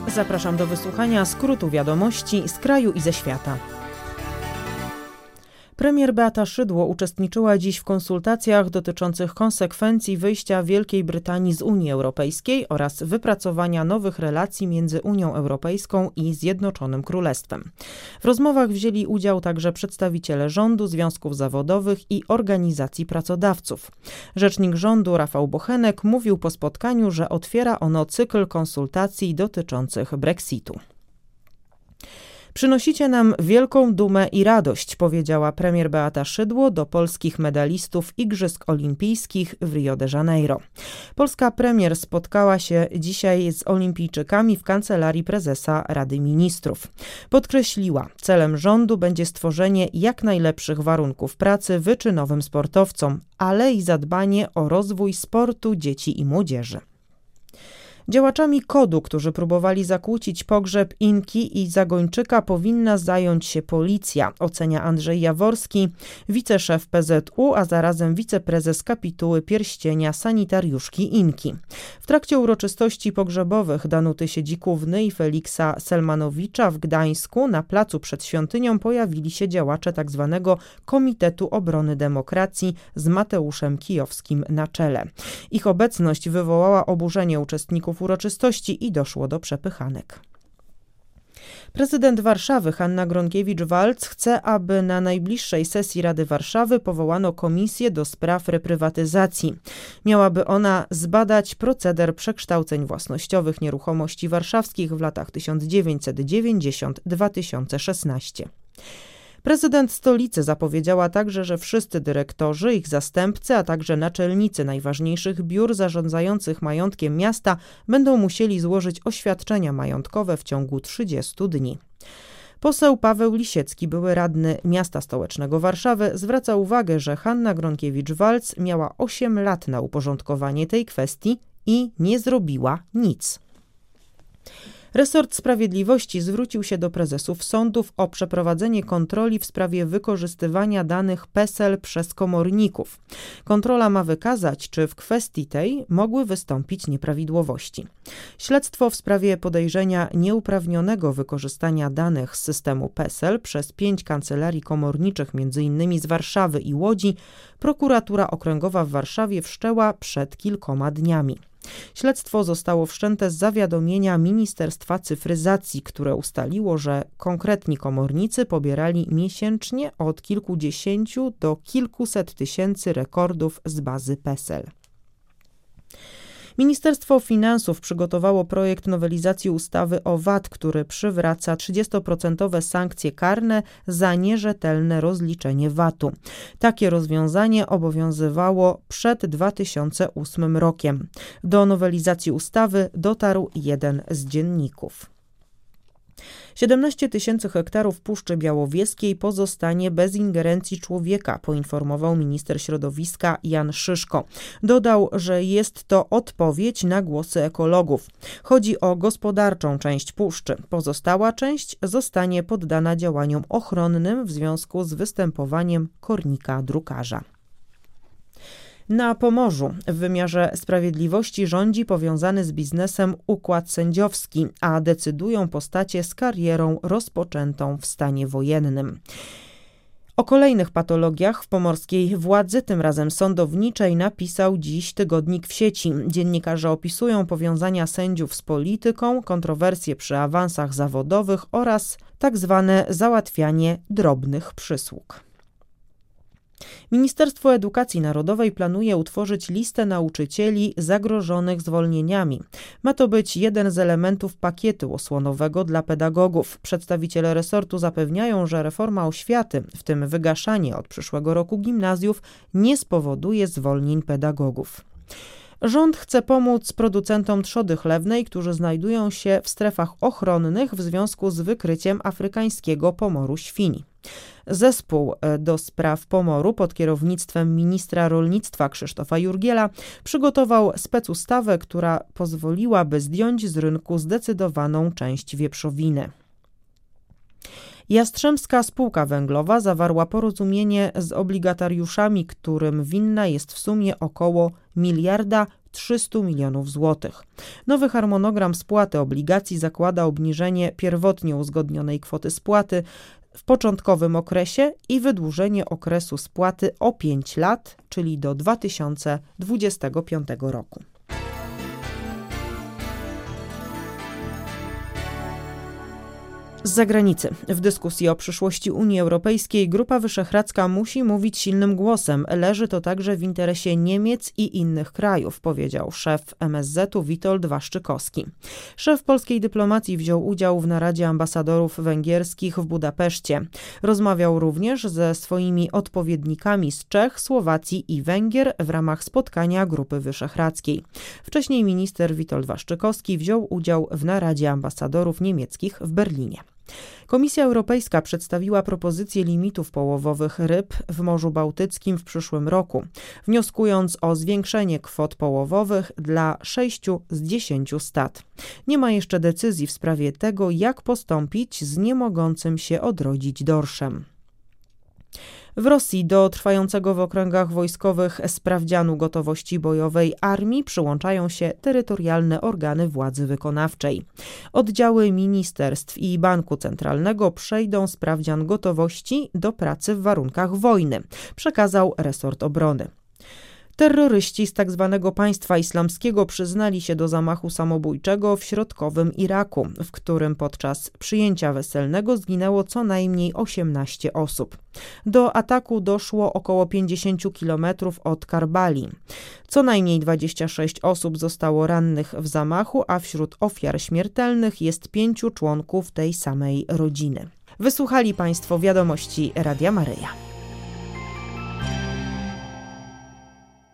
Zapraszam do wysłuchania skrótu wiadomości z kraju i ze świata. Premier Beata Szydło uczestniczyła dziś w konsultacjach dotyczących konsekwencji wyjścia Wielkiej Brytanii z Unii Europejskiej oraz wypracowania nowych relacji między Unią Europejską i Zjednoczonym Królestwem. W rozmowach wzięli udział także przedstawiciele rządu, związków zawodowych i organizacji pracodawców. Rzecznik rządu Rafał Bochenek mówił po spotkaniu, że otwiera ono cykl konsultacji dotyczących Brexitu. Przynosicie nam wielką dumę i radość, powiedziała premier Beata Szydło do polskich medalistów Igrzysk Olimpijskich w Rio de Janeiro. Polska premier spotkała się dzisiaj z olimpijczykami w kancelarii prezesa Rady Ministrów. Podkreśliła, celem rządu będzie stworzenie jak najlepszych warunków pracy wyczynowym sportowcom, ale i zadbanie o rozwój sportu dzieci i młodzieży. Działaczami KOD-u, którzy próbowali zakłócić pogrzeb Inki i Zagończyka, powinna zająć się policja, ocenia Andrzej Jaworski, wiceszef PZU, a zarazem wiceprezes kapituły pierścienia sanitariuszki Inki. W trakcie uroczystości pogrzebowych Danuty Siedzikówny i Feliksa Selmanowicza w Gdańsku na placu przed świątynią pojawili się działacze tzw. Komitetu Obrony Demokracji z Mateuszem Kijowskim na czele. Ich obecność wywołała oburzenie uczestników uroczystości i doszło do przepychanek. Prezydent Warszawy Hanna Gronkiewicz-Waltz chce, aby na najbliższej sesji Rady Warszawy powołano komisję do spraw reprywatyzacji. Miałaby ona zbadać proceder przekształceń własnościowych nieruchomości warszawskich w latach 1990-2016. Prezydent stolicy zapowiedziała także, że wszyscy dyrektorzy, ich zastępcy, a także naczelnicy najważniejszych biur zarządzających majątkiem miasta będą musieli złożyć oświadczenia majątkowe w ciągu 30 dni. Poseł Paweł Lisiecki, były radny miasta stołecznego Warszawy, zwraca uwagę, że Hanna Gronkiewicz-Waltz miała 8 lat na uporządkowanie tej kwestii i nie zrobiła nic. Resort Sprawiedliwości zwrócił się do prezesów sądów o przeprowadzenie kontroli w sprawie wykorzystywania danych PESEL przez komorników. Kontrola ma wykazać, czy w kwestii tej mogły wystąpić nieprawidłowości. Śledztwo w sprawie podejrzenia nieuprawnionego wykorzystania danych z systemu PESEL przez 5 kancelarii komorniczych, m.in. z Warszawy i Łodzi, prokuratura okręgowa w Warszawie wszczęła przed kilkoma dniami. Śledztwo zostało wszczęte z zawiadomienia Ministerstwa Cyfryzacji, które ustaliło, że konkretni komornicy pobierali miesięcznie od kilkudziesięciu do kilkuset tysięcy rekordów z bazy PESEL. Ministerstwo Finansów przygotowało projekt nowelizacji ustawy o VAT, który przywraca 30% sankcje karne za nierzetelne rozliczenie VAT-u. Takie rozwiązanie obowiązywało przed 2008 rokiem. Do nowelizacji ustawy dotarł jeden z dzienników. 17 000 hektarów Puszczy Białowieskiej pozostanie bez ingerencji człowieka, poinformował minister środowiska Jan Szyszko. Dodał, że jest to odpowiedź na głosy ekologów. Chodzi o gospodarczą część puszczy. Pozostała część zostanie poddana działaniom ochronnym w związku z występowaniem kornika drukarza. Na Pomorzu w wymiarze sprawiedliwości rządzi powiązany z biznesem układ sędziowski, a decydują postacie z karierą rozpoczętą w stanie wojennym. O kolejnych patologiach w pomorskiej władzy, tym razem sądowniczej, napisał dziś tygodnik w sieci. Dziennikarze opisują powiązania sędziów z polityką, kontrowersje przy awansach zawodowych oraz tak zwane załatwianie drobnych przysług. Ministerstwo Edukacji Narodowej planuje utworzyć listę nauczycieli zagrożonych zwolnieniami. Ma to być jeden z elementów pakietu osłonowego dla pedagogów. Przedstawiciele resortu zapewniają, że reforma oświaty, w tym wygaszanie od przyszłego roku gimnazjów, nie spowoduje zwolnień pedagogów. Rząd chce pomóc producentom trzody chlewnej, którzy znajdują się w strefach ochronnych w związku z wykryciem afrykańskiego pomoru świń. Zespół do spraw pomoru pod kierownictwem ministra rolnictwa Krzysztofa Jurgiela przygotował specustawę, która pozwoliłaby zdjąć z rynku zdecydowaną część wieprzowiny. Jastrzębska Spółka Węglowa zawarła porozumienie z obligatariuszami, którym winna jest w sumie około 1 300 milionów złotych. Nowy harmonogram spłaty obligacji zakłada obniżenie pierwotnie uzgodnionej kwoty spłaty w początkowym okresie i wydłużenie okresu spłaty o 5 lat, czyli do 2025 roku. Z zagranicy. W dyskusji o przyszłości Unii Europejskiej Grupa Wyszehradzka musi mówić silnym głosem. Leży to także w interesie Niemiec i innych krajów, powiedział szef MSZ-u Witold Waszczykowski. Szef polskiej dyplomacji wziął udział w naradzie ambasadorów węgierskich w Budapeszcie. Rozmawiał również ze swoimi odpowiednikami z Czech, Słowacji i Węgier w ramach spotkania Grupy Wyszehradzkiej. Wcześniej minister Witold Waszczykowski wziął udział w naradzie ambasadorów niemieckich w Berlinie. Komisja Europejska przedstawiła propozycję limitów połowowych ryb w Morzu Bałtyckim w przyszłym roku, wnioskując o zwiększenie kwot połowowych dla 6 z 10 stad. Nie ma jeszcze decyzji w sprawie tego, jak postąpić z niemogącym się odrodzić dorszem. W Rosji do trwającego w okręgach wojskowych sprawdzianu gotowości bojowej armii przyłączają się terytorialne organy władzy wykonawczej. Oddziały ministerstw i Banku Centralnego przejdą sprawdzian gotowości do pracy w warunkach wojny, przekazał resort obrony. Terroryści z tzw. Państwa Islamskiego przyznali się do zamachu samobójczego w środkowym Iraku, w którym podczas przyjęcia weselnego zginęło co najmniej 18 osób. Do ataku doszło około 50 km od Karbali. Co najmniej 26 osób zostało rannych w zamachu, a wśród ofiar śmiertelnych jest 5 członków tej samej rodziny. Wysłuchali Państwo wiadomości Radia Maryja.